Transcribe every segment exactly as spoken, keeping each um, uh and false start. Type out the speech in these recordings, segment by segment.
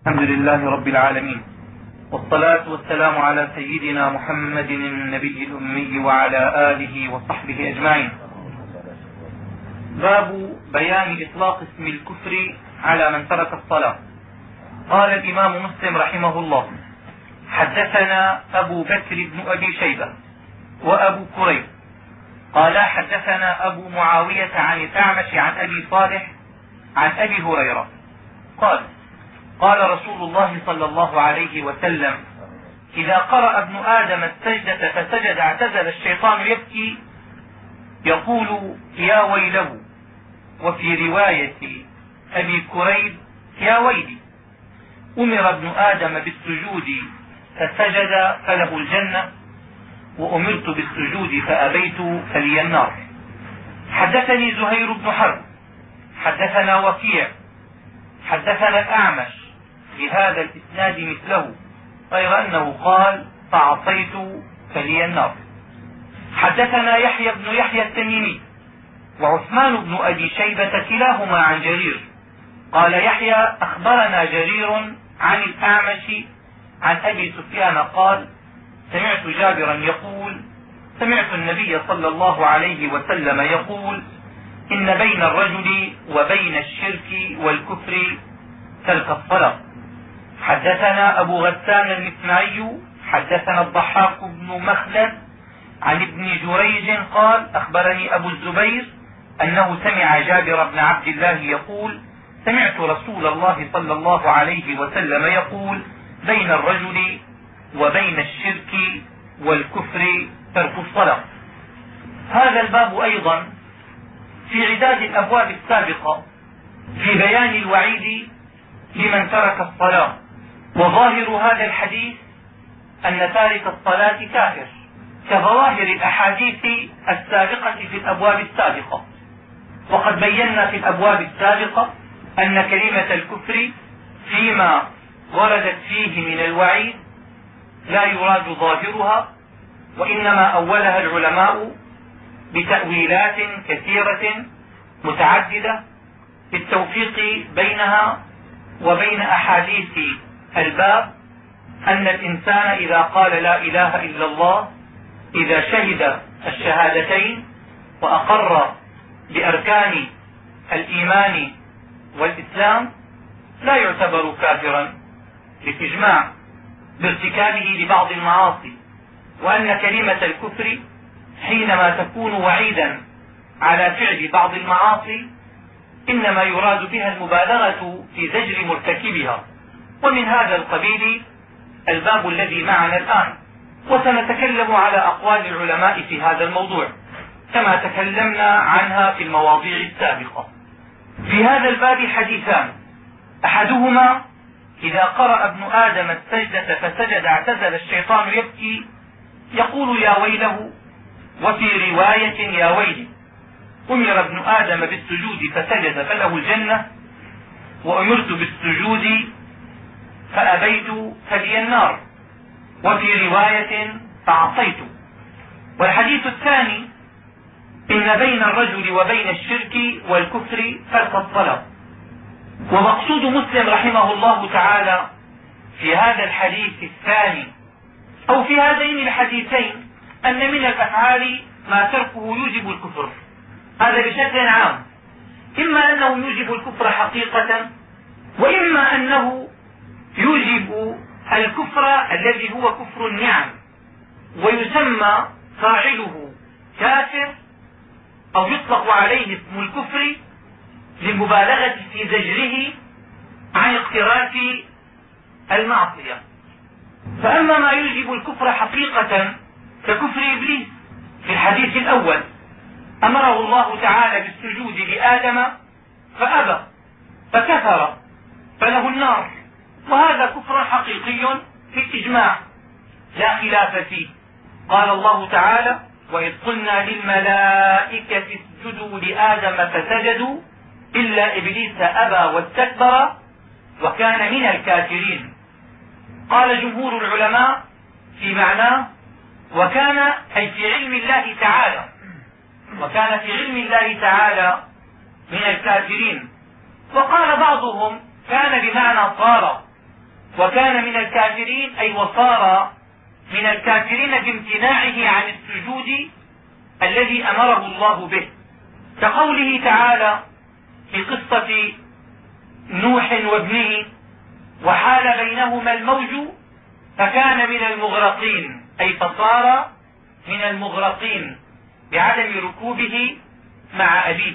الحمد لله رب العالمين، والصلاة والسلام على سيدنا محمد النبي الأمي وعلى آله وصحبه أجمعين. باب بيان إطلاق اسم الكفر على من ترك الصلاة. قال الإمام مسلم رحمه الله: حدثنا أبو بكر بن أبي شيبة وأبو كريب قال حدثنا أبو معاوية عن الأعمش عن أبي صالح عن أبي هريرة قال: قال رسول الله صلى الله عليه وسلم: إذا قرأ ابن آدم السجدة فسجد اعتزل الشيطان يبكي يقول يا ويله. وفي رواية أبي كريب يا ويلي. أمر ابن آدم بالسجود فسجد فله الجنة، وأمرت بالسجود فأبيت فلي النار. حدثني زهير بن حرب حدثنا وكيع حدثنا الأعمش بهذا الإسناد مثله، غير أنه قال فعصيت فلي النار. حدثنا يحيى بن يحيى التميمي وعثمان بن أبي شيبة كلاهما عن جرير. قال يحيى: أخبرنا جرير عن الأعمش عن أبي سفيان قال: سمعت جابرا يقول: سمعت النبي صلى الله عليه وسلم يقول: إن بين الرجل وبين الشرك والكفر ترك الصلاة. حدثنا أبو غسان المسمعي حدثنا الضحاك بن مخلد عن ابن جريج قال: أخبرني أبو الزبير أنه سمع جابر بن عبد الله يقول: سمعت رسول الله صلى الله عليه وسلم يقول: بين الرجل وبين الشرك والكفر ترك الصلاة. هذا الباب أيضا في عداد الأبواب السابقة في بيان الوعيد لمن ترك الصلاة. وظاهر هذا الحديث أن تارك الصلاة كافر، كظواهر الأحاديث السابقة في الأبواب السابقة. وقد بينا في الأبواب السابقة أن كلمة الكفر فيما وردت فيه من الوعيد لا يراد ظاهرها، وإنما أولها العلماء بتأويلات كثيرة متعددة بالتوفيق بينها وبين أحاديث الباب، أن الإنسان إذا قال لا إله إلا الله، إذا شهد الشهادتين وأقر بأركان الإيمان والإسلام، لا يعتبر كافرا بالإجماع بارتكابه لبعض المعاصي، وأن كلمة الكفر حينما تكون وعيدا على فعل بعض المعاصي إنما يراد بها المبالغة في زجر مرتكبها. ومن هذا القبيل الباب الذي معنا الآن، وسنتكلم على أقوال العلماء في هذا الموضوع كما تكلمنا عنها في المواضيع السابقة. في هذا الباب حديثان: أحدهما إذا قرأ ابن آدم السجدة فسجد اعتزل الشيطان يبكي يقول يا ويله. وفي رواية يا ويلي. أمر ابن آدم بالسجود فسجد فله الجنة، وأمرت بالسجود فأبيت فلي النار. وفي رواية فعصيت. والحديث الثاني: إن بين الرجل وبين الشرك والكفر ترك الصلاة. ومقصود مسلم رحمه الله تعالى في هذا الحديث الثاني أو في هذين الحديثين أن من الأفعال ما تركه يوجب الكفر، هذا بشكل عام، إما أنه يوجب الكفر حقيقة، وإما أنه يوجب الكفر الذي هو كفر النعم، ويسمى فاعله كافر أو يطلق عليه اسم الكفر للمبالغة في زجره عن اقتراف المعصية. فأما ما يوجب الكفر حقيقة ككفر إبليس في الحديث الأول، أمره الله تعالى بالسجود لآدم فأبى فكفر فله النار، وهذا كفر حقيقي في الإجماع لا خلاف فيه. قال الله تعالى: وإذ قلنا للملائكة اسجدوا لآدم فسجدوا إلا إبليس أبى واستكبر وكان من الكافرين. قال جمهور العلماء في معناه وكان أي في علم الله تعالى، وكان في علم الله تعالى من الكافرين. وقال بعضهم كان بمعنى صار، وكان من الكافرين أي وصار من الكافرين بامتناعه عن السجود الذي أمره الله به، كقوله تعالى في قصة نوح وابنه: وحال بينهما الموج فكان من المغرقين، أي فصار من المغرقين بعدم ركوبه مع أبيه.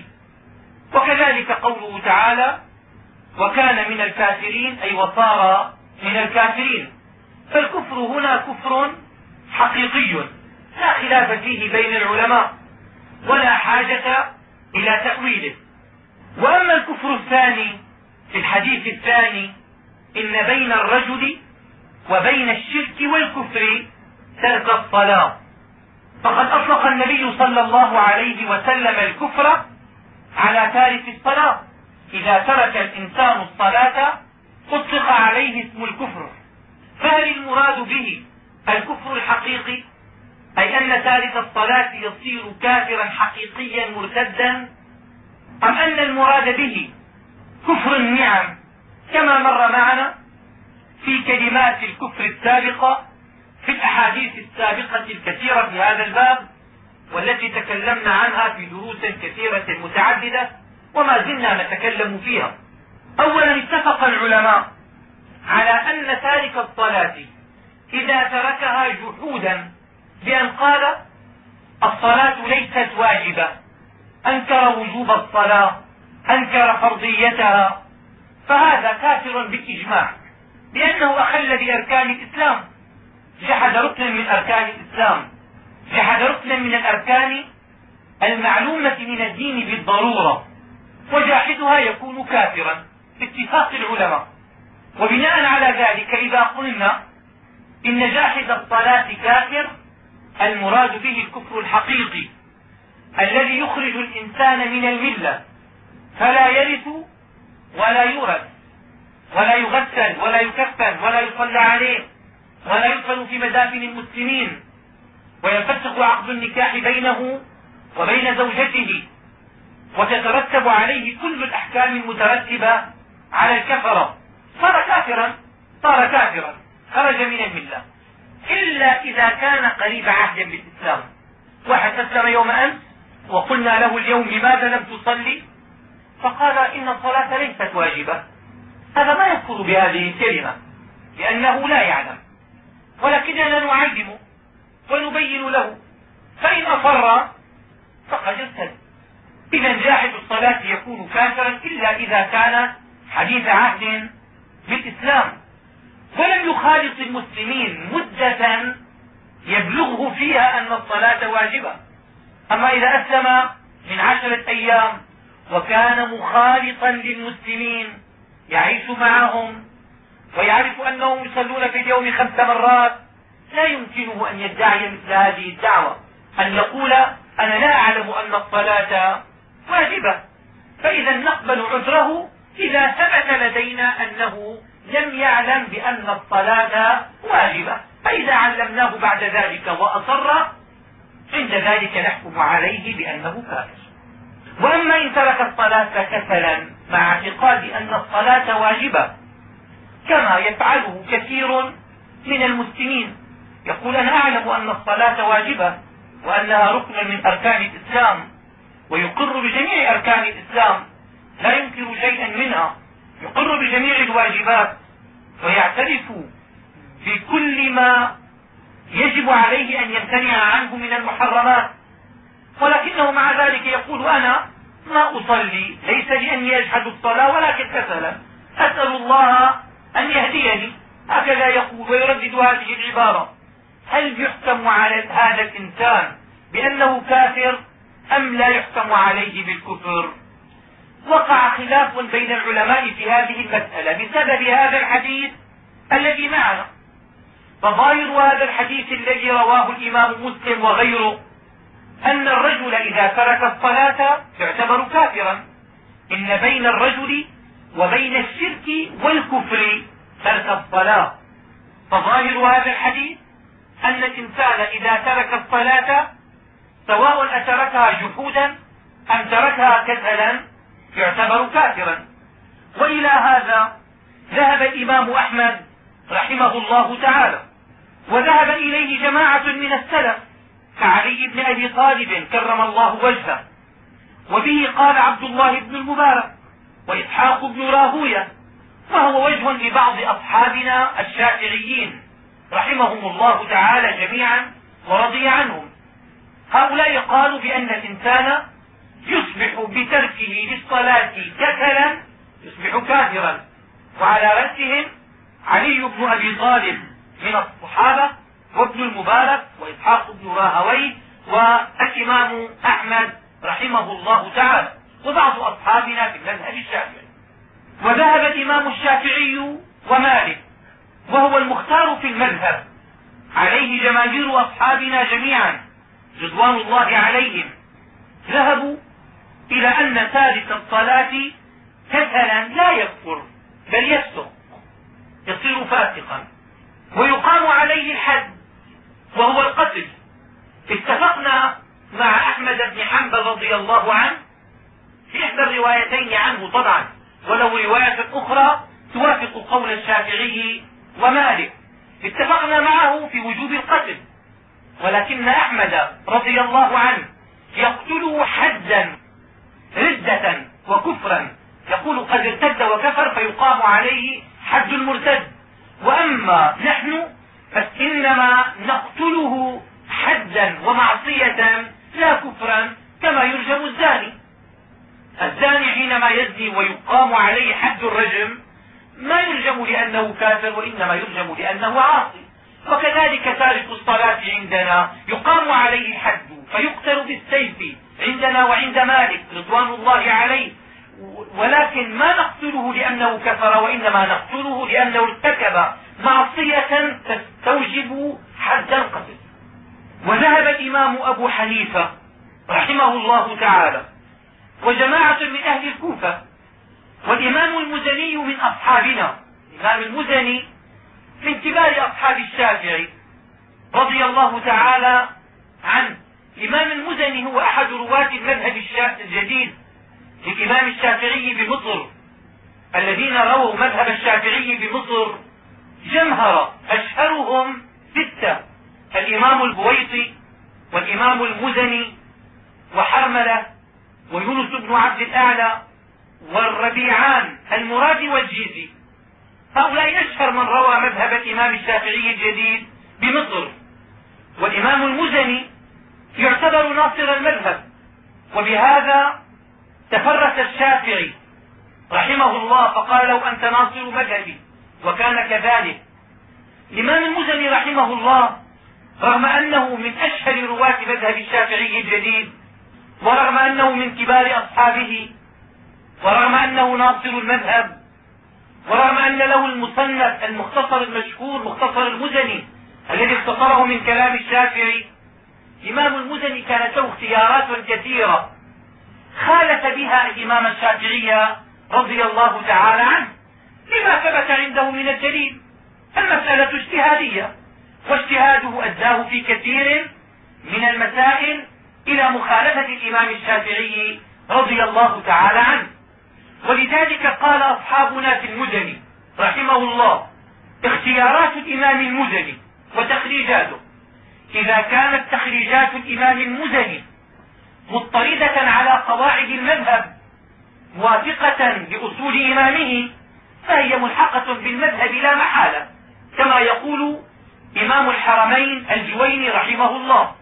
وكذلك قوله تعالى: وكان من الكافرين أي وصار من الكافرين. فالكفر هنا كفر حقيقي لا خلاف فيه بين العلماء ولا حاجة إلى تأويله. وأما الكفر الثاني في الحديث الثاني: إن بين الرجل وبين الشرك والكفر ترك الصلاة، فقد أطلق النبي صلى الله عليه وسلم الكفر على تارك الصلاة. إذا ترك الإنسان الصلاة أطلق عليه اسم الكفر. فهل المراد به الكفر الحقيقي، أي أن تارك الصلاة يصير كافرا حقيقيا مرتدا، أم أن المراد به كفر النعم كما مر معنا في كلمات الكفر السابقة في الأحاديث السابقة الكثيرة في هذا الباب، والتي تكلمنا عنها في دروس كثيرة متعددة وما زلنا نتكلم فيها. أولا، اتفق العلماء على أن تارك الصلاة إذا تركها جحودا بأن قال الصلاة ليست واجبة، أنكر وجوب الصلاة، أنكر فرضيتها، فهذا كافر بالإجماع، لأنه أخل بأركان الإسلام، جحد ركنا من أركان الإسلام، جحد ركنا من الأركان المعلومة من الدين بالضرورة، وجاحدها يكون كافرا باتفاق العلماء. وبناء على ذلك إذا قلنا إن جاحد الصلاة كافر، المراد به الكفر الحقيقي الذي يخرج الإنسان من الملة، فلا يرث ولا يورث ولا يغسل ولا يكفن ولا يصلى عليه ولا يدفن في مدافن المسلمين، وينفسخ عقد النكاح بينه وبين زوجته، وتترتب عليه كل الأحكام المترتبة على الكفرة. صار كافرا صار كافرا خرج من الملة، إلا إذا كان قريب عهد بالإسلام. واحد أسلم يوم أمس وقلنا له اليوم لماذا لم تصلي، فقال إن الصلاة ليست واجبة، هذا ما يذكر بهذه الكلمة لأنه لا يعلم، ولكننا نعلمه ونبين له، فإن أصر فقد ارتد. إذا جاحد الصلاة يكون كافرا إلا إذا كان حديث عهد بالإسلام ولم يخالط المسلمين مدة يبلغه فيها أن الصلاة واجبة. أما إذا أسلم من عشرة أيام وكان مخالطا للمسلمين، يعيش معهم ويعرف أنهم يصلون في اليوم خمس مرات، لا يمكنه أن يدعي مثل هذه الدعوة، أن يقول أنا لا أعلم أن الصلاة واجبة. فإذا نقبل عذره إذا ثبت لدينا أنه لم يعلم بأن الصلاة واجبة، فإذا علمناه بعد ذلك وأصر عند ذلك نحكم عليه بأنه كافر. وأما إن ترك الصلاة كسلا مع اعتقاد أن الصلاة واجبة كما يفعله كثير من المسلمين، يقول أنا أعلم أن الصلاة واجبة وأنها ركن من أركان الإسلام، ويقر بجميع أركان الإسلام لا ينكر شيئا منها، يقر بجميع الواجبات ويعترف بكل ما يجب عليه أن يمتنع عنه من المحرمات، ولكنه مع ذلك يقول أنا ما أصلي ليس لأني أجحد الصلاة ولكن كسلا، أسأل الله أن يهديني، هكذا يقول ويردد هذه العبارة. هل يحكم على هذا الإنسان بأنه كافر أم لا يحكم عليه بالكفر؟ وقع خلاف بين العلماء في هذه المسألة بسبب هذا الحديث الذي معنا. فظاهر هذا الحديث الذي رواه الإمام مسلم وغيره أن الرجل إذا ترك الصلاة يعتبر كافرا. إن بين الرجل وبين الشرك والكفر ترك الصلاة. فظاهر هذا الحديث أن الإنسان إذا ترك الصلاة سواء أتركها جحودا أم تركها كسلا يعتبر كافرا. وإلى هذا ذهب الإمام أحمد رحمه الله تعالى، وذهب إليه جماعة من السلف كعلي بن أبي طالب كرم الله وجهه، وبه قال عبد الله بن المبارك وإسحاق بن راهويه، وهو وجه لبعض أصحابنا الشافعيين رحمهم الله تعالى جميعا ورضي عنهم. هؤلاء قالوا بأن الإنسان يصبح بتركه للصلاة كسلا يصبح كافرا، وعلى رأسهم علي بن أبي طالب من الصحابة، وابن المبارك وإسحاق بن راهويه، والإمام أحمد رحمه الله تعالى، وبعض أصحابنا في المذهب الشافعي. وذهب الإمام الشافعي ومالك، وهو المختار في المذهب، عليه جماهير أصحابنا جميعا رضوان الله عليهم، ذهبوا إلى أن تارك الصلاة كسلا لا يكفر بل يفسق، يصير فاسقا ويقام عليه الحد وهو القتل. اتفقنا مع أحمد بن حنبل رضي الله عنه في إحدى الروايتين عنه طبعا، ولو رواية أخرى توافق قول الشافعي ومالك، اتفقنا معه في وجوب القتل، ولكن أحمد رضي الله عنه يقتله حدا ردة وكفرا، يقول قد ارتد وكفر فيقام عليه حد المرتد. وأما نحن فإنما نقتله حدا ومعصية لا كفرا، كما يرجم الزاني. الزاني حينما يزني ويقام عليه حد الرجم ما يرجم لأنه كافر، وإنما يرجم لأنه عاصي. وكذلك تارك الصلاة عندنا يقام عليه الحد فيقتل بالسيف عندنا وعند مالك رضوان الله عليه، ولكن ما نقتله لأنه كفر، وإنما نقتله لأنه ارتكب معصية تستوجب حد القتل. وذهب الإمام أبو حنيفة رحمه الله تعالى وجماعة من أهل الكوفة، والإمام المزني من أصحابنا، الإمام المزني من كبار أصحاب الشافعي رضي الله تعالى عنه. الإمام المزني هو أحد رواة المذهب الجديد للإمام الشافعي بمصر، الذين رووا مذهب الشافعي بمصر جمهرة، أشهرهم ستة: الإمام البويطي والإمام المزني وحرملة ويونس بن عبد الأعلى والربيعان المرادي والجيزي. هؤلاء أشهر من روى مذهب الإمام الشافعي الجديد بمصر. والإمام المزني يعتبر ناصر المذهب، وبهذا تفرس الشافعي رحمه الله فقال لو أنت ناصر مذهبي، وكان كذلك. الإمام المزني رحمه الله رغم أنه من أشهر رواة مذهب الشافعي الجديد، ورغم أنه من كبار أصحابه، ورغم أنه ناصر المذهب، ورغم أن له المصنف المختصر المشهور مختصر المزني الذي اختصره من كلام الشافعي، الإمام المزني كانت له اختيارات كثيرة خالف بها الإمام الشافعي رضي الله تعالى عنه لما ثبت عنده من الدليل. المسألة اجتهادية، واجتهاده أداه في كثير من المسائل إلى مخالفة الإمام الشافعي رضي الله تعالى عنه. ولذلك قال أصحابنا في المزني رحمه الله: اختيارات الإمام المزني وتخريجاته، إذا كانت تخريجات الإمام المزني مضطردة على قواعد المذهب موافقة لأصول إمامه فهي ملحقة بالمذهب لا محالة، كما يقول إمام الحرمين الجويني رحمه الله،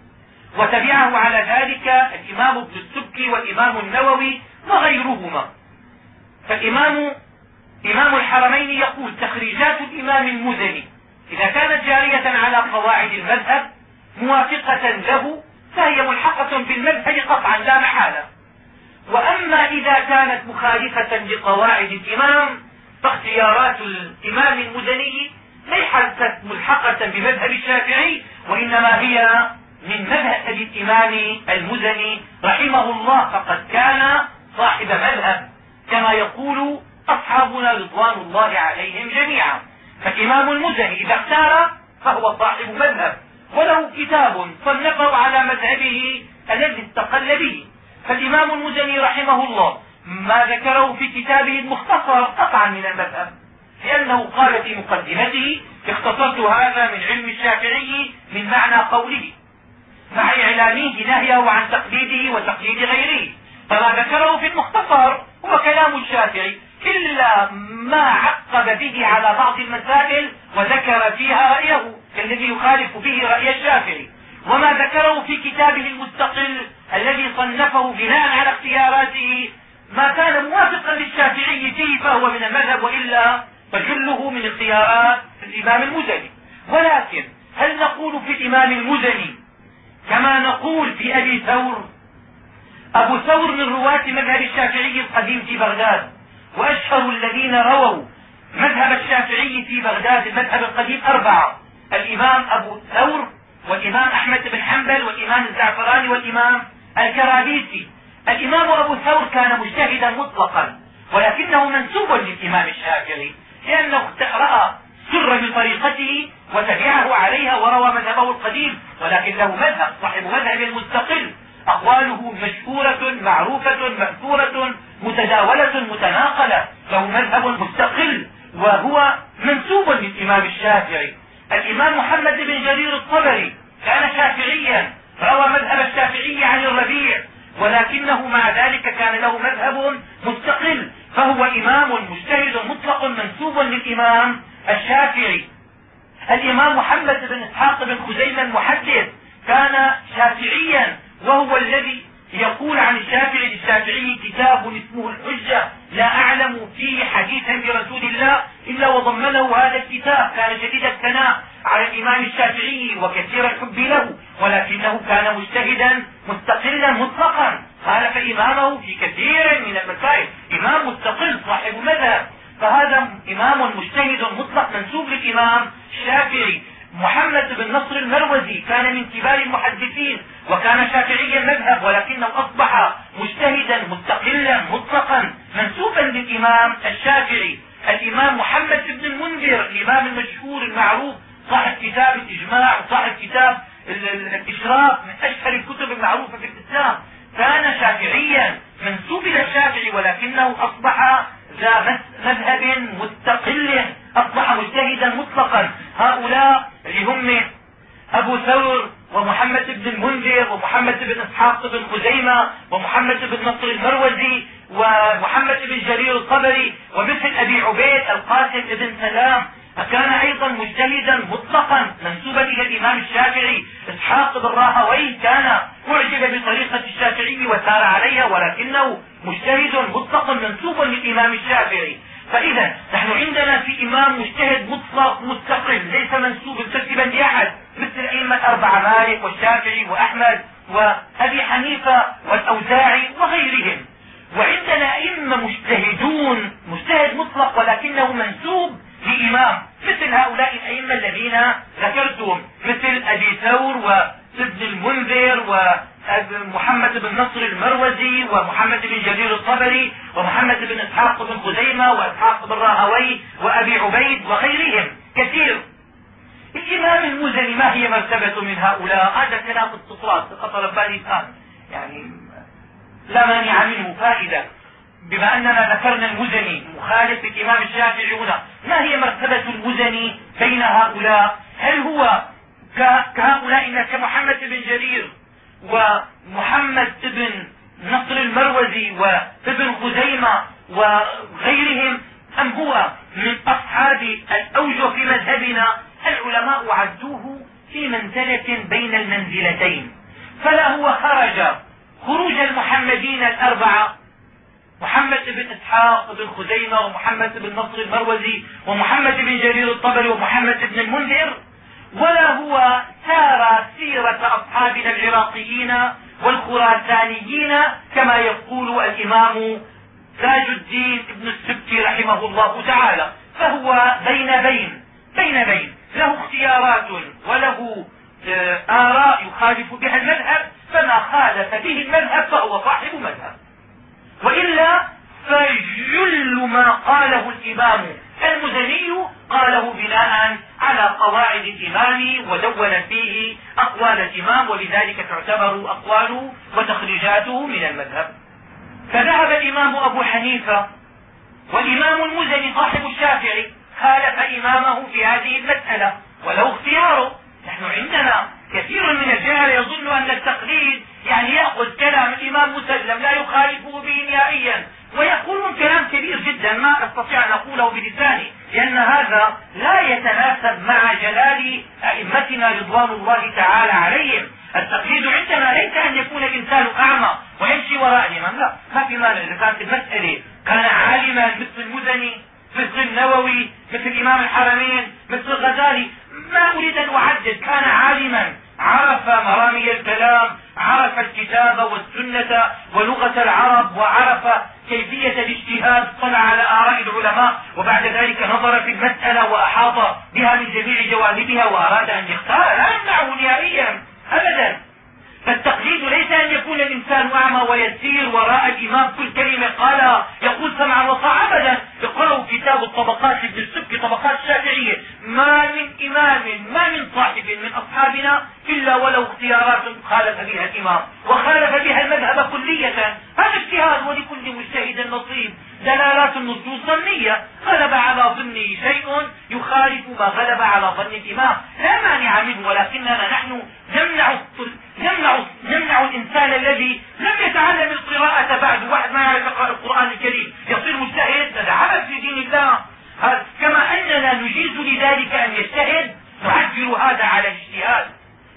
وتبعه على ذلك الإمام ابن السبكي والإمام النووي وغيرهما. فالإمام إمام الحرمين يقول: تخريجات الإمام المزني إذا كانت جارية على قواعد المذهب موافقة له فهي ملحقة بالمذهب قطعا لا محالة. وأما إذا كانت مخالفة لقواعد الإمام فاختيارات الإمام المزني ليست ملحقة بمذهب الشافعي، وإنما هي من مذهب الإمام المزني رحمه الله، فقد كان صاحب مذهب كما يقول أصحابنا رضوان الله عليهم جميعا. فالإمام المزني إذا اختار فهو صاحب مذهب، وله كتاب صنفه على مذهبه الذي استقل به. فالإمام المزني رحمه الله ما ذكره في كتابه المختصر قطعا من المذهب، لأنه قال في مقدمته: اختصرت هذا من علم الشافعي من معنى قوله مع إعلامه نهيه عن تقليده وتقليد غيره. فما ذكره في المختصر هو كلام الشافعي، إلا ما عقب به على بعض المسائل وذكر فيها رأيه الذي يخالف به رأي الشافعي. وما ذكره في كتابه المستقل الذي صنفه بناء على اختياراته ما كان موافقا للشافعي فيه فهو من المذهب، وإلا فجله من اختيارات الإمام المزني. ولكن هل نقول في الإمام المزني كما نقول في أبي ثور؟ أبو ثور من رواة مذهب الشافعي القديم في بغداد، وأشهر الذين رووا مذهب الشافعي في بغداد المذهب القديم أربعة: الإمام أبو ثور، والإمام أحمد بن حنبل، والإمام الزعفراني، والإمام الكرابيسي. الإمام أبو ثور كان مجتهدا مطلقا، ولكنه منسوب للإمام الشافعي لأنه رأى سر بطريقته وتبعه عليها وروى مذهبه القديم، ولكن له مذهب، صاحب مذهب مستقل، أقواله مشهورة معروفة مأثورة متداولة متناقلة، له مذهب مستقل وهو منسوب للإمام الشافعي. الإمام محمد بن جرير الطبري كان شافعيا، روى مذهب الشافعي عن الربيع، ولكنه مع ذلك كان له مذهب مستقل، فهو إمام مجتهد مطلق منسوب للإمام الشافعي. الإمام محمد بن اسحاق بن خزيمة المحدث كان شافعيا، وهو الذي يقول عن الشافعي: للشافعي كتاب اسمه الحجة لا أعلم فيه حديثا برسول الله إلا وضمنه هذا الكتاب. كان شديد الثناء على الإمام الشافعي وكثير الحب له، ولكنه كان مجتهدا مستقلا مطلقا، خالف إمامه في كثير من المسائل، إمام مستقل صاحب مذهب، فهذا إمام مجتهد مطلق منسوب للإمام الشافعي. محمد بن نصر المروزي كان من كبار المحدثين وكان شافعيا مذهب، ولكنه أصبح مجتهدا مستقلا مطلقا منسوبا للإمام الشافعي. الإمام محمد بن المنذر الإمام المشهور المعروف صاحب كتاب الإجماع وصاحب كتاب الإشراف من أشهر الكتب المعروفة في الإسلام كان شافعيا منسوب إلى الشافعي، ولكنه أصبح ذا مذهب مستقل، أصبح مجتهدا مطلقا. هؤلاء اللي هم أبو ثور ومحمد بن المنذر ومحمد بن اسحاق بن خزيمة ومحمد بن نصر المروزي ومحمد بن جرير الطبري ومثل أبي عبيد القاسم بن سلام كان أيضا مجتهدا مطلقا منسوبا إلى الإمام الشافعي. اسحاق بن راهويه كان أعجب بطريقة الشافعي وسار عليها، ولكنه مجتهد مطلق منسوب للإمام الشافعي. فإذا نحن عندنا في إمام مجتهد مطلق مستقل ليس منسوب منتسبا لأحد، مثل الأئمة الأربعة مالك والشافعي وأحمد وأبي حنيفة والأوزاعي وغيرهم. وعندنا أئمة مجتهدون مجتهد مطلق ولكنه منسوب لإمام، مثل هؤلاء الأئمة الذين ذكرتهم، مثل أبي ثور وابن المنذر ومحمد بن نصر المروزي ومحمد بن جرير الطبري ومحمد بن اسحاق بن خزيمة واسحاق بن راهويه وأبي عبيد وغيرهم كثير. الإمام المزني ما هي مرتبة من هؤلاء؟ هذا كلام استطراد خطر بالي الآن، يعني لا مانع منه فائدة. بما أننا ذكرنا المزني مخالف الإمام الشافعي هنا، ما هي مرتبة المزني بين هؤلاء؟ هل هو كهؤلاء كمحمد بن جرير ومحمد بن نصر المروزي وابن خزيمة وغيرهم، أم هو من أصحاب الأوجه في مذهبنا؟ العلماء عدوه في منزلة بين المنزلتين، فلا هو خرج خروج المحمدين الأربعة محمد بن اسحاق بن خزيمة ومحمد بن نصر المروزي ومحمد بن جرير الطبري ومحمد بن المنذر، ولا هو سار سيرة أصحابنا العراقيين والخراسانيين كما يقول الإمام تاج الدين ابن السبكي رحمه الله تعالى، فهو بين بين بين بين له اختيارات وله آراء يخالف بها المذهب، فما خالف به المذهب فهو صاحب مذهب، وإلا فجل ما قاله الإمام المزني قاله بناء على قواعد الإمام ودون فيه أقوال الإمام، ولذلك تعتبر أقواله وتخريجاته من المذهب. فذهب الإمام أبو حنيفة والإمام المزني صاحب الشافعي خالف إمامه في هذه المسألة ولو اختياره. نحن عندنا كثير من الجهل يظن أن التقليد يعني يأخذ كلام الإمام مسلم لا يخالفه به نهائيا، ويقولون كلام كبير جدا ما أستطيع أن أقوله بلساني، لأن هذا لا يتناسب مع جلال أئمتنا رضوان الله تعالى عليهم. التقليد عندنا ليس أن يكون الإنسان أعمى ويمشي وراء الإمام، لا، ما في مانع. إذا كانت المسألة كان عالما مثل المزني مثل النووي مثل إمام الحرمين مثل الغزالي، ما أريد أن أعدد، كان عالما عرف مرامي الكلام، عرف الكتاب والسنة ولغة العرب، وعرف كيفية الاجتهاد، طلع على آراء العلماء، وبعد ذلك نظر في المسألة وأحاط بها من جميع جوانبها وأراد أن يختار، لا يمنعه نهائيا أبدا. فالتقليد ليس أن يكون الإنسان أعمى ويسير وراء الإمام كل كلمة قالها يقول سمعا وطاعة أبدا. اقرأوا كتاب الطبقات لابن السبكي، طبقات الشافعية، ما من إمام ما من صاحب من أصحابنا إلا ولو اختيارات خالف بها الإمام وخالف بها المذهب كلية. هذا اجتهاد، ولكل مجتهد نصيب. دلالات النصوص ظنية، غلب على ظنه شيء يخالف ما غلب على ظن الإمام، لا مانع منه، ولكننا نحن نمنع نمنع نمنع الإنسان الذي لم يتعلم القراءة بعد، واحد ما يعرف يقرأ القرآن الكريم يصير مجتهد، هذا عبث في دين الله. كما أننا نجيز لذلك أن يجتهد، نعجل هذا على الاجتهاد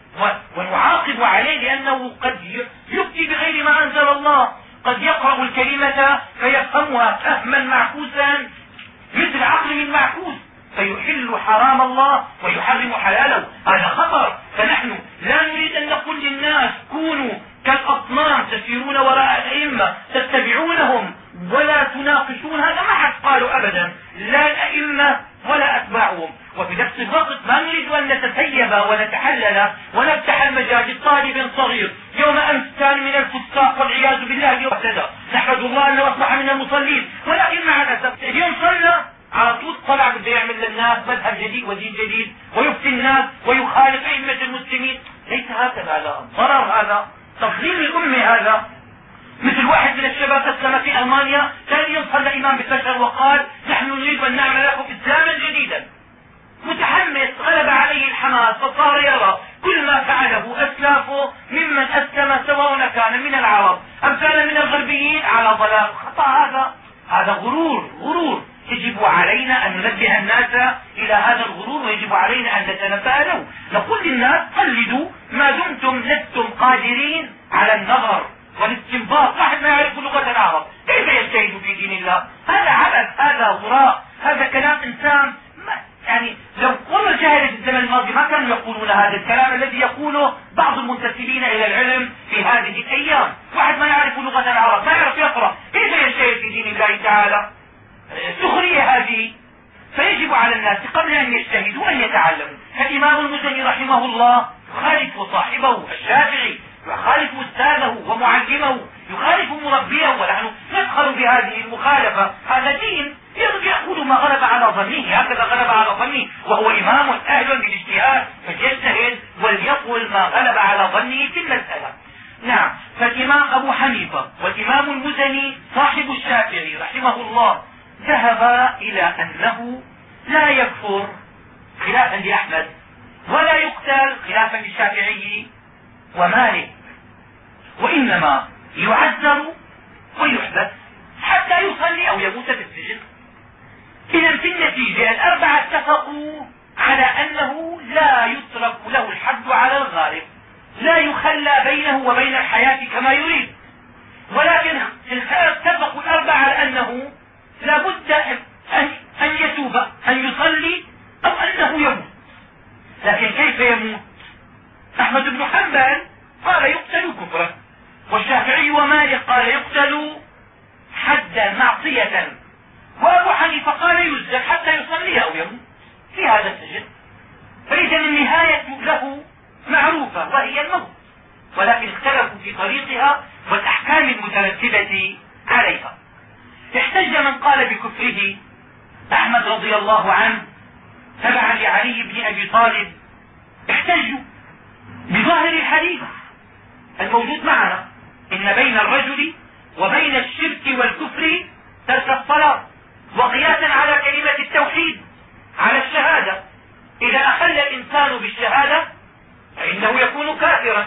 ونعاقب عليه، لأنه قد يفتي بغير ما أنزل الله، قد يقرأ الكلمة فيفهمها فهما معكوسا مثل عقل المعكوس فيحل حرام الله ويحرم حلاله، هذا خطر. فنحن لا نريد أن نقول للناس كونوا كالأصنام تسيرون وراء الأئمة تتبعونهم ولا تناقشون، هذا ما حد قالوا أبدا، لا الأئمة ولا أتباعهم. وفي نفس الوقت ما نريد أن نتسيب ونتحلل ونفتح المجال لطالب صغير يوم أمس كان من الفساق والعياذ بالله اليوم اهتدى، نحمد الله أنه أصبح من المصلين، ولكن مع الأسف اليوم صلى على طول طلع بده يعمل للناس مذهب جديد ودين جديد ويفتي الناس ويخالف أئمة المسلمين. ليس هكذا، هذا ضرر، هذا تضليل الأمة. هذا مثل واحد من الشباب أسلم في ألمانيا، ثاني يوم صلى إمام بالبشر وقال نحن نريد أن نعمل لكم إسلاما جديدا، متحمس، غلب عليه الحماس، فصار يرى كل ما فعله أسلافه ممن أسلم سواء كان من العرب أم كان من الغربيين على ضلال. خطأ هذا، هذا غرور غرور يجب علينا أن ننبه الناس إلى هذا الغرور، ويجب علينا أن نتنبه له. نقول للناس قلدوا ما دمتم لستم قادرين على النظر والاستنباط. واحد ما يعرف لغة العرب كيف يجتهد في دين الله؟ هذا عبث، هذا غراء، هذا كلام إنسان يعني لو والله جاهل في الزمن الماضي ما كانوا يقولون هذا الكلام الذي يقوله بعض المنتسبين إلى العلم في هذه الأيام. واحد ما يعرف لغة العرب ما يعرف يقرأ، كيف يجتهد في دين الله تعالى؟ سخرية هذه. فيجب على الناس قبل أن يجتهدوا أن يتعلموا. فالإمام المزني رحمه الله يخالف صاحبه الشافعي، يخالف أستاذه ومعلمه، يخالف مربيه، ونحن نفخر بهذه المخالفة. هذا دين يأخذ ما غلب على ظنه، هكذا غلب على ظنه وهو إمام أهل بالاجتهاد، فليجتهد وليقل ما غلب على ظنه في المسألة. نعم. فالإمام أبو حنيفة والإمام المزني صاحب الشافعي رحمه الله ذهب إلى أنه لا يكفر خلافا لأحمد ولا يقتل خلافا للشافعي ومالك، وإنما يعذر ويحبس حتى يصلي أو يموت في السجن. إذا في النتيجة الأربعة اتفقوا على أنه لا يترك له الحد على الغالب، لا يخلى بينه وبين الحياة كما يريد، ولكن اتفقوا الأربعة على أنه لا بد أن يتوب، أن يصلي أو أنه يموت. لكن كيف يموت؟ أحمد بن حنبل قال يقتل كفرا، والشافعي ومالك قال يقتل حدا معصية، وأبو حنيفة قال يسجن حتى يصلي أو يموت في هذا السجن. فإذا النهاية له معروفة وهي الموت، ولكن اختلفوا في طريقها والأحكام المترتبة عليها. احتج من قال بكفره أحمد رضي الله عنه تبعا لعلي بن أبي طالب، احتجوا بظاهر الحديث الموجود معنا إن بين الرجل وبين الشرك والكفر ترك الصلاة، وقياسا على كلمة التوحيد على الشهادة. إذا أخل الإنسان بالشهادة فإنه يكون كافرا،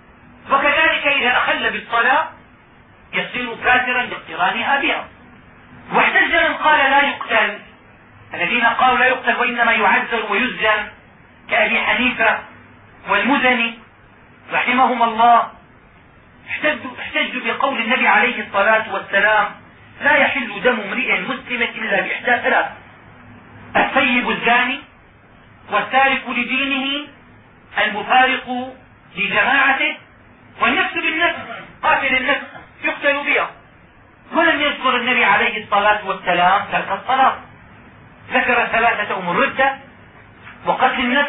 وكذلك إذا أخل بالصلاة يصير كافرا لاقترانها بها. واحتج من قال لا يقتل، الذين قالوا لا يقتل وإنما يعذر ويسجن كأبي حنيفة والمزني رحمهم الله، احتجوا, احتجوا بقول النبي عليه الصلاة والسلام لا يحل دم امرئ مسلم إلا بإحدى ثلاث: الثيب الزاني، والتارك لدينه، المفارق لجماعته، والنفس بالنفس، قاتل النفس يقتل بها. ولم يذكر النبي عليه الصلاة والسلام ترك الصلاة، ذكر ثلاثة أمور: الردة، وقتل النفس،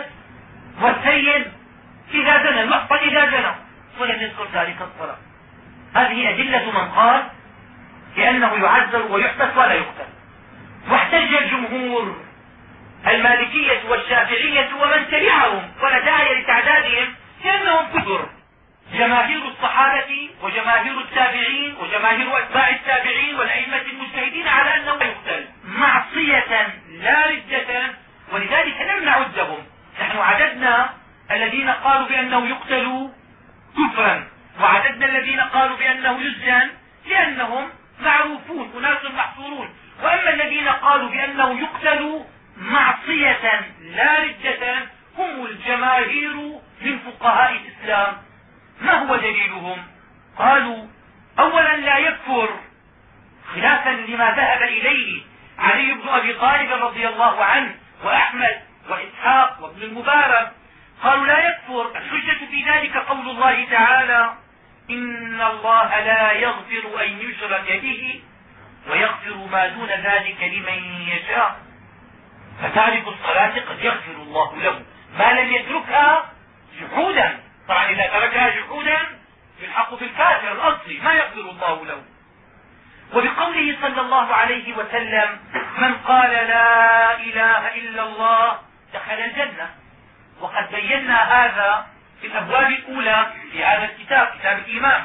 والسيد إذا زنى، المحصن إذا زنى، ولم يذكر ذلك الصلاة. هذه أدلة من قال بأنه يعذر ويحبس ولا يقتل. واحتج الجمهور المالكية والشافعية ومن تبعهم، ولا داعي لتعدادهم لأنهم كثر، جماهير الصحابة وجماهير التابعين وجماهير أتباع التابعين والأئمة المجتهدين على أنه يقتل معصية لا ردة، ولذلك لم نعدهم. نحن عددنا الذين قالوا بأنه يقتل كفرا، وعددنا الذين قالوا بأنه يسجن لأنهم معروفون، أناس محصورون. وأما الذين قالوا بأنه يقتل معصية لا ردة هم الجماهير من فقهاء الإسلام. ما هو دليلهم؟ قالوا: أولا لا يكفر، خلافا لما ذهب إليه علي بن أبي طالب رضي الله عنه وأحمد وإسحاق وابن المبارك، قالوا لا يكفر. الحجة في ذلك قول الله تعالى: إن الله لا يغفر أن يشرك به ويغفر ما دون ذلك لمن يشاء. فتارك الصلاة قد يغفر الله له ما لم يتركها جحودا. طبعا إذا تركها جحودا يلحق بالكافر الأصلي، ما يغفر الله له. وبقوله صلى الله عليه وسلم: من قال لا إله إلا الله دخل الجنة، وقد بينا هذا في الأبواب الأولى في هذا الكتاب، كتاب الإيمان.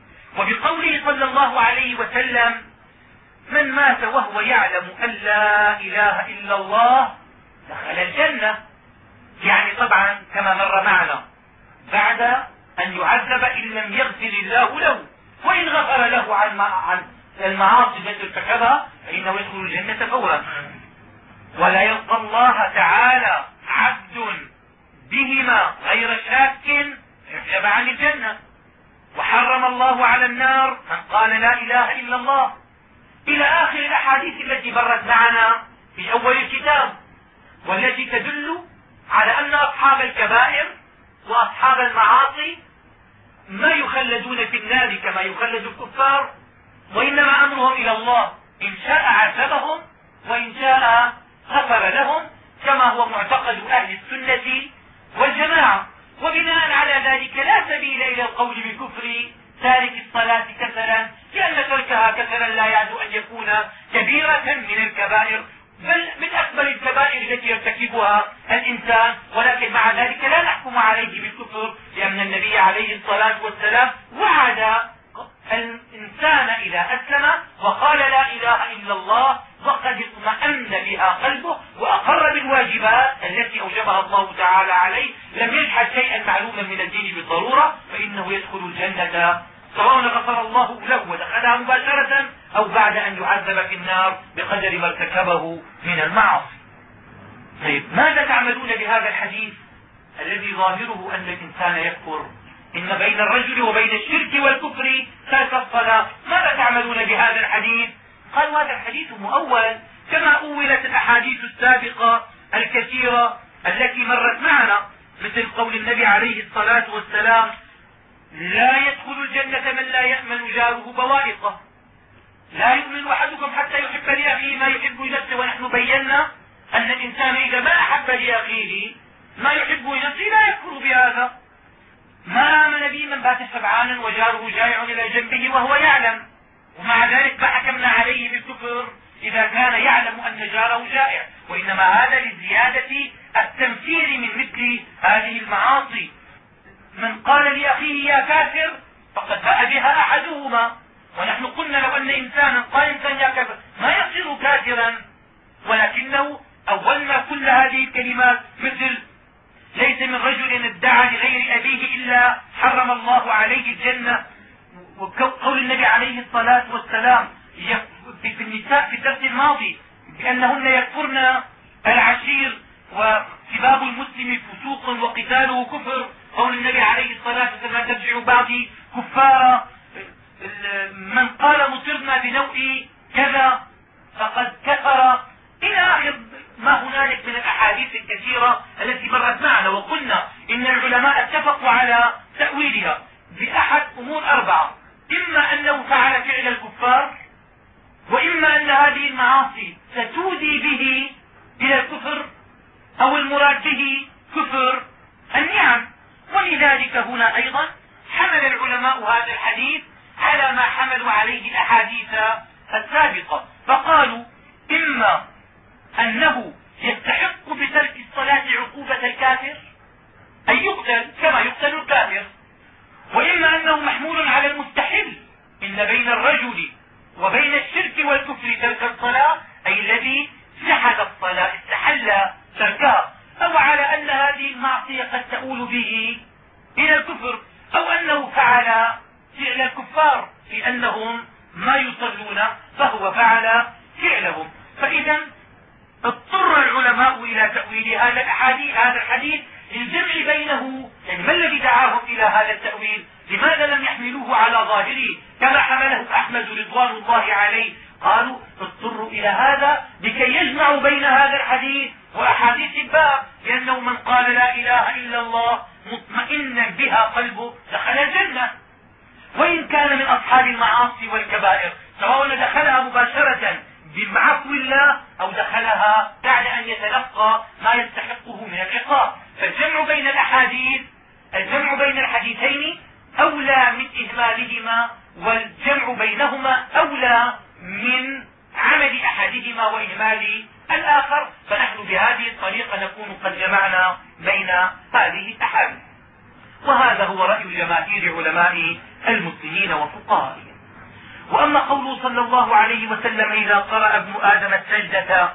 وبقوله صلى الله عليه وسلم: من مات وهو يعلم أن لا إله إلا الله دخل الجنة، يعني طبعا كما مر معنا بعد أن يعذب إن لم يغفر الله له، وإن غفر له عن عن المعاصي التي ارتكبها فإنه يدخل الجنة فورا. ولا يلقى الله تعالى عبد بهما غير شاك يحجب عن الجنة. وحرم الله على النار من قال لا إله إلا الله، إلى آخر الأحاديث التي مرت معنا في أول الكتاب، والتي تدل على أن أصحاب الكبائر وأصحاب المعاصي ما يخلدون في النار كما يخلد الكفار، وإنما أمرهم إلى الله، إن شاء عذبهم وإن شاء غفر لهم، كما هو معتقد أهل السنة والجماعة. وبناء على ذلك لا سبيل إلى القول بكفر تارك الصلاة كسلا، لأن تركها كسلا لا يعد أن يكون كبيرة من الكبائر، بل من أكبر الكبائر التي يرتكبها الإنسان. ولكن مع ذلك لا نحكم عليه بالكفر، لأن النبي عليه الصلاة والسلام وعد الإنسان إذا أسلم وقال لا إله إلا الله وقد اطمأن بها قلبه وأقر بالواجبات التي أوجبها الله تعالى عليه، لم يجحد شيئا معلوما من الدين بالضرورة، فإنه يدخل الجنة سواء غفر الله له ودخلها مباشرة أو بعد أن يعذب في النار بقدر ما ارتكبه من المعاصي. طيب، ماذا تعملون بهذا الحديث الذي ظاهره أن الإنسان يكفر؟ إن بين الرجل وبين الشرك والكفر ترك الصلاة. ماذا تعملون بهذا الحديث؟ قالوا هذا الحديث مؤول كما أولت الأحاديث السابقة الكثيرة التي مرت معنا، مثل قول النبي عليه الصلاة والسلام: لا يدخل الجنة من لا يأمن جاره بوائقه، لا يؤمن أحدكم حتى يحب لأخيه ما يحب لنفسه. ونحن بينا أن الإنسان إذا ما أحب لأخيه ما يحب لنفسه لا يكفر بهذا. ما آمن به من بات شبعانا وجاره جائع إلى جنبه وهو يعلم، ومع ذلك ما حكمنا عليه بالكفر إذا كان يعلم أن جاره جائع، وإنما هذا لزيادة التمثيل من مثل هذه المعاصي. من قال لأخيه يا كافر فقد باء بها أحدهما. ونحن قلنا لو أن إنسانا قال إنسان يا كافر ما يصير كافرا، ولكنه أولنا كل هذه الكلمات، مثل ليس من رجل ادعى لغير أبيه إلا حرم الله عليه الجنة، وقول النبي عليه الصلاة والسلام في النساء في الدرس الماضي بأنهن يكفرن العشير وسباب المسلم فسوق وقتاله كفر، قول النبي عليه الصلاة والسلام ترجع بعضي كفارا، من قال مطرنا بنوء كذا فقد كفر، إلى آخر ما هنالك من الأحاديث الكثيرة التي مرت معنا. وقلنا إن العلماء اتفقوا على تأويلها بأحد أمور أربعة: إما أنه فعل فعل الكفار، وإما أن هذه المعاصي ستودي به إلى الكفر، أو المراد به كفر النعم. ولذلك هنا أيضا حمل العلماء هذا الحديث على ما حملوا عليه الأحاديث السابقة، فقالوا إما أنه يستحق بترك الصلاة عقوبة الكافر، أي يقتل كما يقتل الكافر، وإما أنه محمول على المستحل، إن بين الرجل وبين الشرك والكفر ترك الصلاة، أي الذي جحد الصلاة استحل تركها، أو على أن هذه المعصية قد تؤول به إلى الكفر، أو أنه فعل فعل الكفار لأنهم ما يصلون فهو فعل فعلهم. فإذا اضطر العلماء إلى تأويل هذا الحديث هذا الحديث للجمع بينه، يعني ما الذي دعاهم إلى هذا التأويل؟ لماذا لم يحملوه على ظاهره كما حمله أحمد رضوان الله عليه؟ قالوا اضطروا إلى هذا لكي يجمعوا بين هذا الحديث وأحاديث الباب، لأنه من قال لا إله إلا الله مطمئنا بها قلبه دخل الجنة، وإن كان من أصحاب المعاصي والكبائر، سواء دخلها مباشرة بعفو الله أو دخلها بعد أن يتلقى ما يستحقه من العقاب. فالجمع بين الأحاديث الجمع بين الحديثين أولى من إهمالهما، والجمع بينهما أولى من عمل أحدهما وإهمال الآخر. فنحن بهذه الطريقة نكون قد جمعنا بين هذه الأحاديث، وهذا هو رأي جماهير علماء المسلمين وفقهائهم. وأما قوله صلى الله عليه وسلم إذا قرأ ابن آدم السجدة،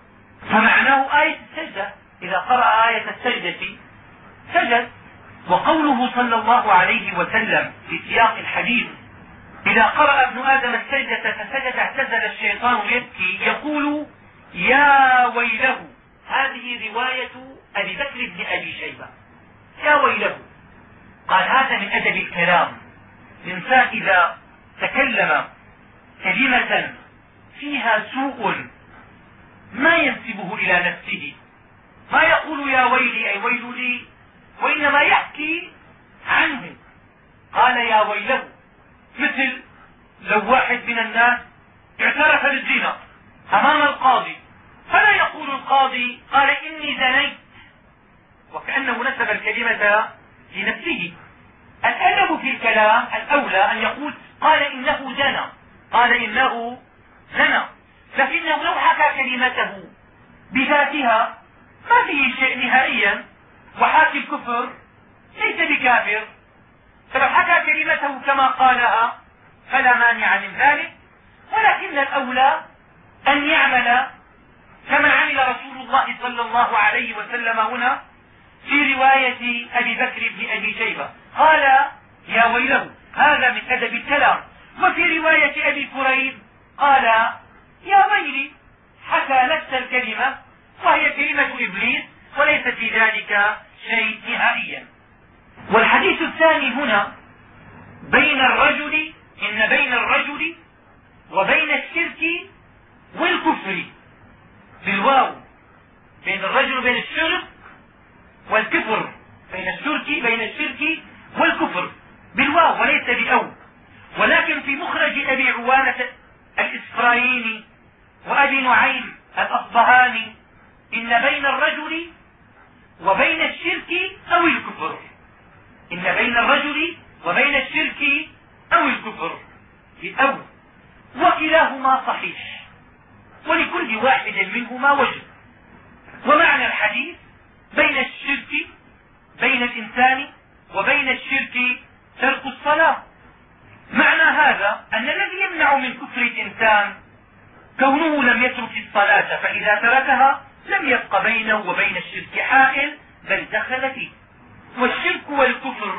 فمعناه آية السجدة، إذا قرأ آية السجدة سجد. وقوله صلى الله عليه وسلم في سياق الحديث إذا قرأ ابن آدم السجدة فسجد اعتزل الشيطان يبكي يقول يا ويله، هذه رواية أبي بكر بن أبي شيبة، يا ويله. قال هذا من أدب الكلام، الإنسان إذا تكلم كلمة فيها سوء ما ينسبه إلى نفسه، ما يقول يا ويلي أي ويل لي، وإنما يحكي عنه. قال يا ويله، مثل لو واحد من الناس اعترف بالزنا أمام القاضي، فلا يقول القاضي قال إني زنيت وكأنه نسب الكلمة لنفسه. الأدب في الكلام الأولى أن يقول قال إنه زنى، قال إنه زنى، لكنه لو حكى كلمته بذاتها ما فيه شيء نهائيا، وحاكي الكفر ليس بكافر، فلو حكى كلمته كما قالها فلا مانع من ذلك. ولكن الأولى أن يعمل كما عمل رسول الله صلى الله عليه وسلم هنا في رواية أبي بكر بن أبي شيبة، قال يا ويله، هذا من أدب الكلام. وفي رواية أبي كريب قال يا ويلي، حكى نفس الكلمة وهي كلمة إبليس، وليس في ذلك شيء نهائيا. والحديث الثاني هنا بين الرجل إن بين الرجل وبين الشرك والكفر بالواو، بين الرجل وبين الشرك والكفر، بين الشرك بين الشرك والكفر بالواو وليس بأو. ولكن في مخرج أبي عوانة الإسفرايني وأبي نعيم الأصبهاني إن بين الرجل وبين الشرك أو الكفر، إن بين الرجل وبين الشرك أو الكفر بالأو، وكلاهما صحيح، ولكل واحد منهما وجه. ومعنى الحديث بين الشرك بين الإنسان وبين الشرك ترك الصلاة. معنى هذا أن الذي يمنع من كفر الإنسان كونه لم يترك الصلاة، فإذا تركها لم يبق بينه وبين الشرك حائل بل دخل فيه. والشرك والكفر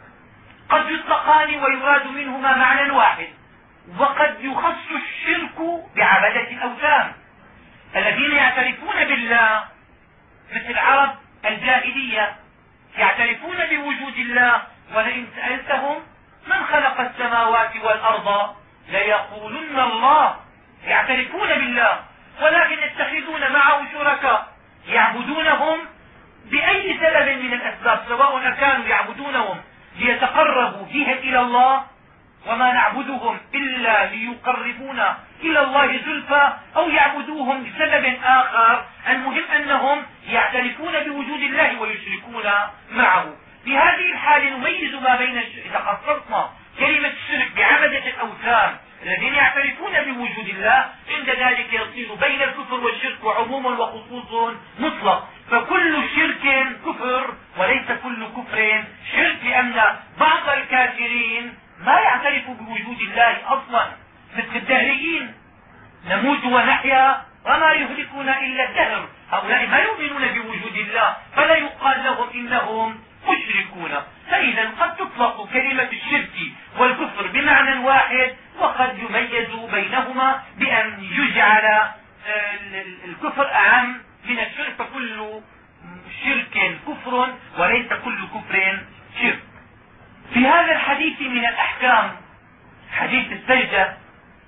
قد يطلقان ويراد منهما معنى واحد، وقد يخص الشرك بعبدة الأوثان. الذين يعترفون بالله مثل العرب الجاهلية يعترفون بوجود الله، ولئن سألتهم من خلق السماوات والأرض ليقولن الله. يعترفون بالله ولكن يتخذون معه شركاء يعبدونهم بأي سبب من الأسباب، سواء كانوا يعبدونهم ليتقربوا فيها إلى الله، وما نعبدهم إلا ليقربونا إلى الله زلفى، أو يعبدوهم لسبب آخر. المهم أنهم يعترفون بوجود الله ويشركون معه. في هذه الحال نميز ما بين إذا خصصنا كلمة الشرك بعبدة الأوثان الذين يعترفون بوجود الله، عند ذلك يصير بين الكفر والشرك عموم وخصوص مطلق. فكل شرك كفر وليس كل كفر شرك، لأن بعض الكافرين ما يعترف بوجود الله أصلا، مثل الدهريين، نموت ونحيا وما يهلكنا إلا الدهر. هؤلاء ما يؤمنون بوجود الله، فلا يقال لهم إنهم مشركون. فإذا قد تطلق كلمة الشرك والكفر بمعنى واحد، وقد يميز بينهما بأن يجعل الكفر أعم من الشرك، فكل شرك كفر وليس كل كفر شرك. في هذا الحديث من الأحكام حديث السجدة،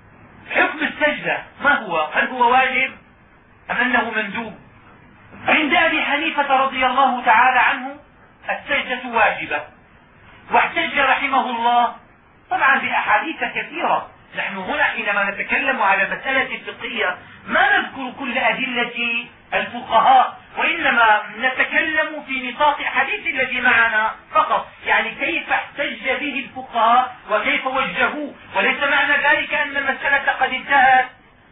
حكم السجدة ما هو؟ هل هو واجب أم أنه مندوب؟ عند أبي حنيفة رضي الله تعالى عنه السجدة واجبة، واحتج رحمه الله طبعا بأحاديث كثيرة. نحن هنا حينما نتكلم على مسألة فقهية ما نذكر كل أدلة الفقهاء، وإنما نتكلم في نطاق الحديث الذي معنا فقط، يعني كيف احتج به الفقهاء وكيف وجهوه. وليس معنى ذلك أن المسألة قد انتهت،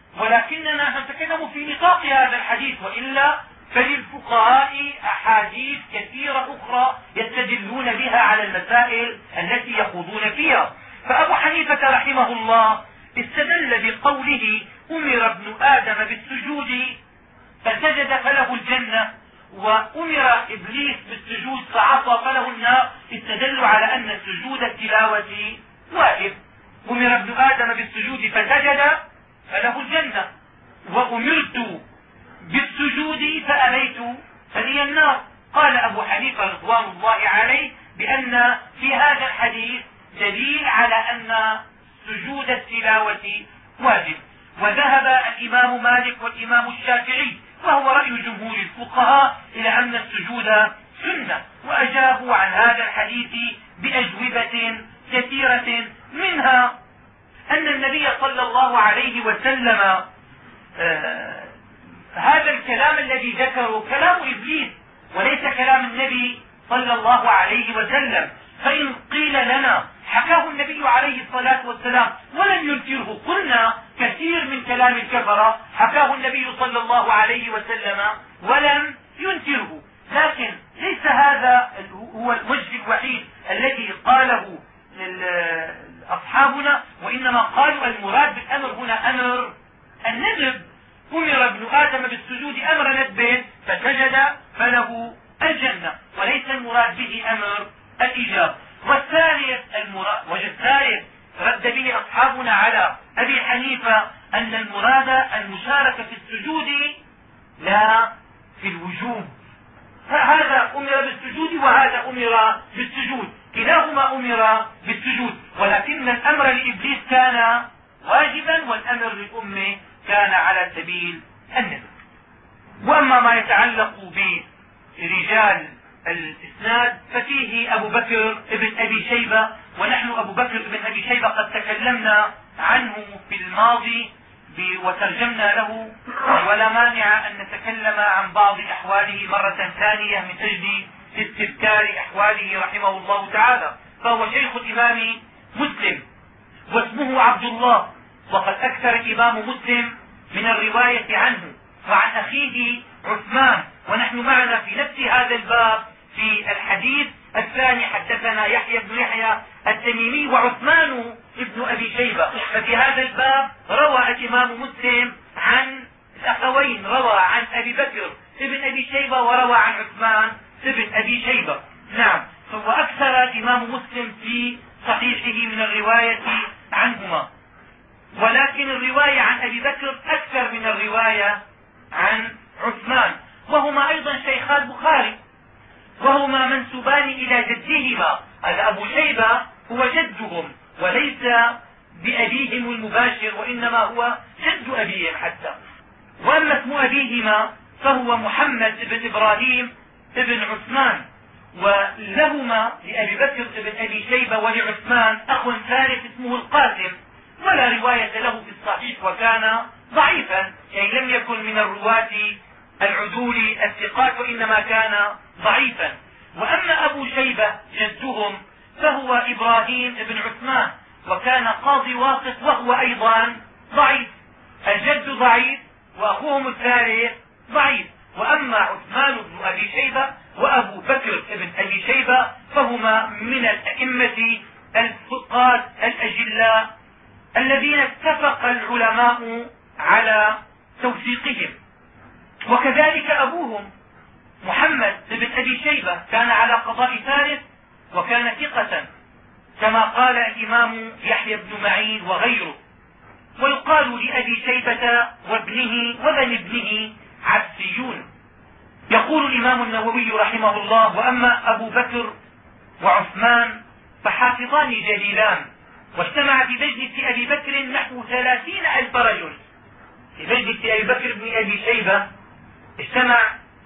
ولكننا نتكلم في نطاق هذا الحديث، وإلا فللفقهاء أحاديث كثيرة أخرى يستدلون بها على المسائل التي يخوضون فيها. فأبو حنيفة رحمه الله استدل بقوله أمر ابن آدم بالسجود فسجد فله الجنة، وأمر إبليس بالسجود فعصى فله النار، استدلوا على أن سجود التلاوة واجب. أمر ابن آدم بالسجود فسجد فله الجنة، وأمرت بالسجود فأبيت فلي النار. قال أبو حنيفة رضوان الله عليه بأن في هذا الحديث دليل على أن سجود التلاوة واجب. وذهب الإمام مالك والإمام الشافعي، وهو رأي جمهور الفقهاء، إلى أن السجود سنة، وأجابوا عن هذا الحديث بأجوبة كثيرة، منها أن النبي صلى الله عليه وسلم آه هذا الكلام الذي ذكره كلام إبليس وليس كلام النبي صلى الله عليه وسلم. فإن قيل لنا حكاه النبي عليه الصلاة والسلام ولم ينكره، قلنا كثير من كلام الكفرة حكاه النبي صلى الله عليه وسلم ولم ينكره، لكن ليس هذا هو الوجه الوحيد الذي قاله أصحابنا، وإنما قالوا المراد بالأمر هنا أمر الندب. أمر ابن آدم بالسجود أمر ندب فسجد فله الجنة، وليس المراد به أمر الإجابة. والثالث المراد وجه الثالث رد به أصحابنا على أبي حنيفة أن المراد المشاركة في السجود لا في الوجوب، فهذا أمر بالسجود وهذا أمر بالسجود، كلاهما أمر بالسجود، ولكن الأمر لإبليس كان واجبا والأمر للأمة كان على سبيل الندب. وأما ما يتعلق برجال الإسناد ففيه أبو بكر ابن أبي شيبة، ونحن أبو بكر ابن أبي شيبة قد تكلمنا عنه في الماضي وترجمنا له، ولا مانع أن نتكلم عن بعض أحواله مرة ثانية من أجل استذكار أحواله رحمه الله تعالى. فهو شيخ الإمام مسلم واسمه عبد الله، وقد أكثر الإمام مسلم من الرواية عنه وعن أخيه عثمان، ونحن معنا في نفس هذا الباب في الحديث الثاني حدثنا يحيى بن يحيى التميمي وعثمان ابن أبي شيبة. ففي هذا الباب روى الإمام مسلم عن الأخوين روى عن أبي بكر ابن أبي شيبة وروى عن عثمان ابن أبي شيبة. نعم، فهو أكثر الإمام مسلم في صحيحه من الرواية عنهما، ولكن الرواية عن أبي بكر أكثر من الرواية عن عثمان، وهما أيضا شيخا البخاري، وهما منسوبان إلى جدهما. هذا أبو شيبة هو جدهم وليس بأبيهم المباشر، وإنما هو جد أبيهم حتى. وأما اسم أبيهما فهو محمد بن إبراهيم بن عثمان، ولهما لأبي بكر بن أبي شيبة ولعثمان أخ ثالث اسمه القاسم، ولا رواية له في الصحيح وكان ضعيفا، يعني لم يكن من الرواة العدول الثقات وإنما كان ضعيفا. وأما أبو شيبة جدهم فهو إبراهيم بن عثمان، وكان قاضي واسط وهو أيضا ضعيف. الجد ضعيف وأخوهم الثالث ضعيف. وأما عثمان بن أبي شيبة وأبو بكر بن أبي شيبة فهما من الأئمة الثقات الأجلاء الذين اتفق العلماء على توثيقهم. وكذلك أبوهم محمد بن أبي شيبة كان على قضاء ثالث وكان ثقة، كما قال الإمام يحيى بن معين وغيره. ويقال لأبي شيبة وابنه وبن ابنه عبسيون. يقول الإمام النووي رحمه الله: وأما أبو بكر وعثمان فحافظان جليلان، واجتمع في مجلس أبي بكر نحو ثلاثين ألف رجل. في مجلس أبي بكر بن أبي شيبة اجتمع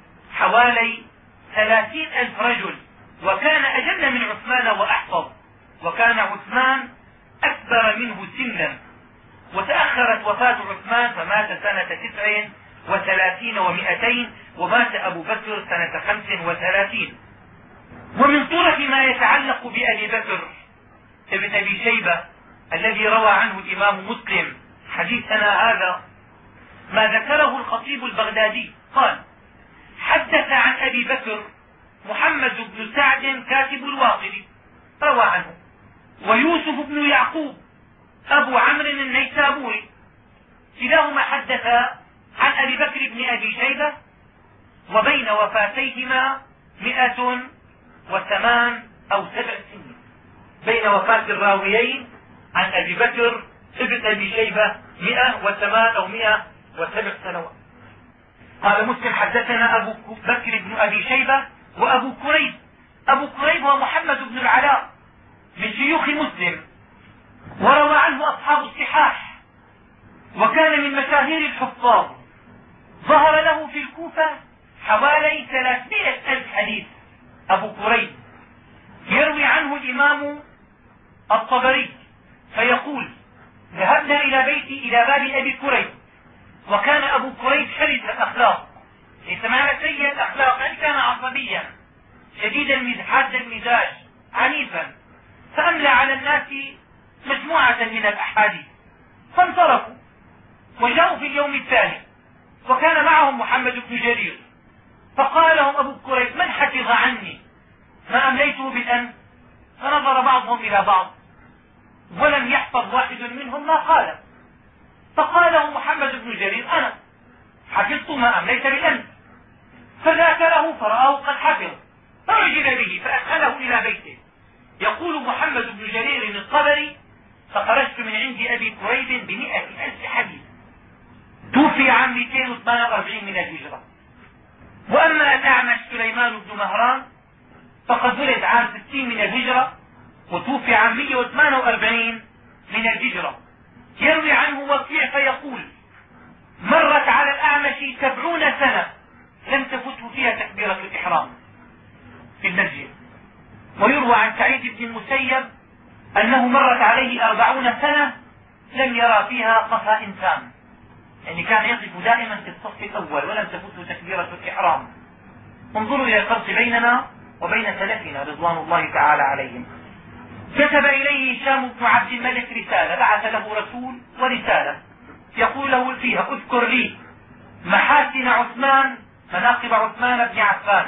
حوالي ثلاثين ألف رجل، وكان أجل من عثمان وأحفظ، وكان عثمان أكبر منه سنا. وتأخرت وفاة عثمان فمات سنة تسع وثلاثين ومئتين، ومات أبو بكر سنة خمس وثلاثين. ومن طرف ما يتعلق بأبي بكر ابن أبي شيبة الذي روى عنه الإمام مسلم حديثنا هذا ما ذكره الخطيب البغدادي، قال: حدث عن أبي بكر محمد بن سعد كاتب الواقدي روى عنه، ويوسف بن يعقوب أبو عمرو النيسابوري، كلاهما حدث عن أبي بكر بن أبي شيبة، وبين وفاتيهما مئة وثمان أو سبع سنين، بين وفاة الراويين عن أبي بكر ابن أبي شيبة مئة وثمان أو مئة وسبع سنوات. قال مسلم: حدثنا أبو بكر بن أبي شيبة وأبو كريب. أبو كريب هو محمد بن العلاء من شيوخ مسلم، وروى عنه أصحاب الصحاح، وكان من مشاهير الحفاظ. ظهر له في الكوفة حوالي ثلاثمائة ألف حديث. أبو كريب يروي عنه الإمام الطبري فيقول: ذهبنا إلى بيتي إلى باب أبي كريب، وكان أبو كريب شرس الأخلاق، ليس معنى سيء الأخلاق، بل كان عصبيا شديد المزحاد المزاج عنيفا، فأملى على الناس مجموعة من الأحاديث، فانصرفوا وجاءوا في اليوم الثاني، وكان معهم محمد بن جرير، فقال لهم أبو كريب: من حفظ عني ما أمليته بالأمس؟ فنظر بعضهم إلى بعض ولم يحفظ واحد منهم ما قال، فقال له محمد بن جرير: أنا حفظت ما أمليت بالأمس. فذاكره فرآه قد حفظ، فرجل به فأدخله إلى بيته. يقول محمد بن جرير الطبري: فخرجت من عند أبي كريب بمئة ألف حديث. توفي عام مئتين واثنين وأربعين من الهجرة. وأما الأعمش سليمان بن مهران فقد ولد عام ستين من الهجرة، وتوفي عام مئة وثمانية وأربعين من الهجرة. يروي عنه وكيع فيقول: مرت على الأعمش سبعون سنة لم تفته فيها تكبيرة الإحرام في المسجد. ويروى عن سعيد بن المسيب أنه مرت عليه أربعون سنة لم يرى فيها قفا إنسان، يعني كان يقف دائما في الصف الأول ولم تفته تكبيرة الإحرام. انظروا إلى الفرق بيننا وبين سلفنا رضوان الله تعالى عليهم. كتب إليه هشام بن عبد الملك رسالة، بعث له رسول ورسالة يقول له فيها: اذكر لي محاسن عثمان، مناقب عثمان بن عفان،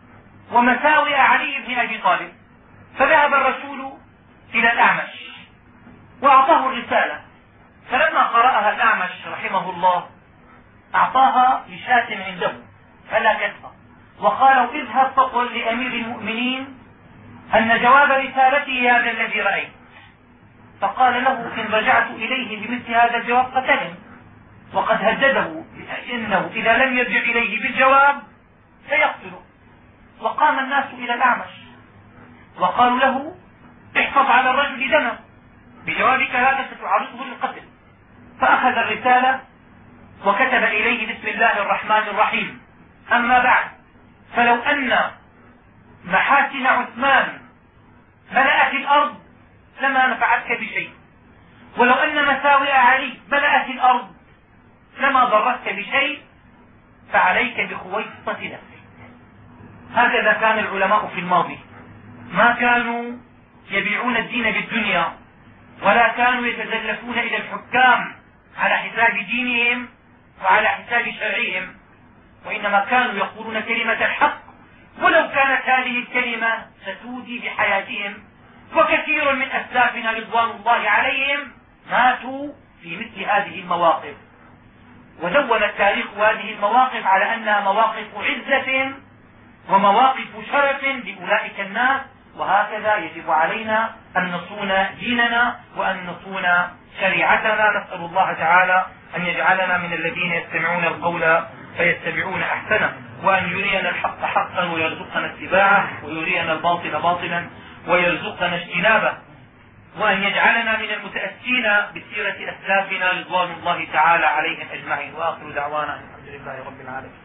ومساوئ علي بن أبي طالب. فذهب الرسول إلى الأعمش وأعطاه الرسالة، فلما قرأها الأعمش رحمه الله أعطاها لشاة عنده فلا يكفى، وقالوا اذهب فقل لأمير المؤمنين أن جواب رسالتي هذا الذي رأيت. فقال له إن رجعت إليه بمثل هذا الجواب قتلني، وقد هدده إنه إذا لم يرجع إليه بالجواب سيقتله. وقام الناس إلى الأعمش وقالوا له احفظ على الرجل دمه، بجوابك هذا ستعرضه للقتل. فأخذ الرسالة وكتب إليه بسم الله الرحمن الرحيم، أما بعد، فلو أن محاسن عثمان ملأت الأرض لما نفعتك بشيء، ولو أن مساوئ علي ملأت الأرض لما ضرتك بشيء، فعليك بخويصة نفسك. هكذا كان العلماء في الماضي، ما كانوا يبيعون الدين بالدنيا، ولا كانوا يتزلفون إلى الحكام على حساب دينهم وعلى حساب شرعهم، وإنما كانوا يقولون كلمة الحق ولو كانت هذه الكلمة ستودي بحياتهم. وكثير من أسلافنا رضوان الله عليهم ماتوا في مثل هذه المواقف، ودون التاريخ هذه المواقف على أنها مواقف عزة ومواقف شرف لأولئك الناس. وهكذا يجب علينا أن نصون ديننا وأن نصون شريعتنا. نسأل الله تعالى أن يجعلنا من الذين يستمعون القول فيتبعون أحسنه، وأن يرينا الحق حقا ويرزقنا اتباعه، ويرينا الباطل باطلا ويرزقنا اجتنابه، وأن يجعلنا من المتأسين بسيرة أسلافنا رضوان الله تعالى عليهم أجمعين. وآخر دعوانا الحمد لله رب العالمين.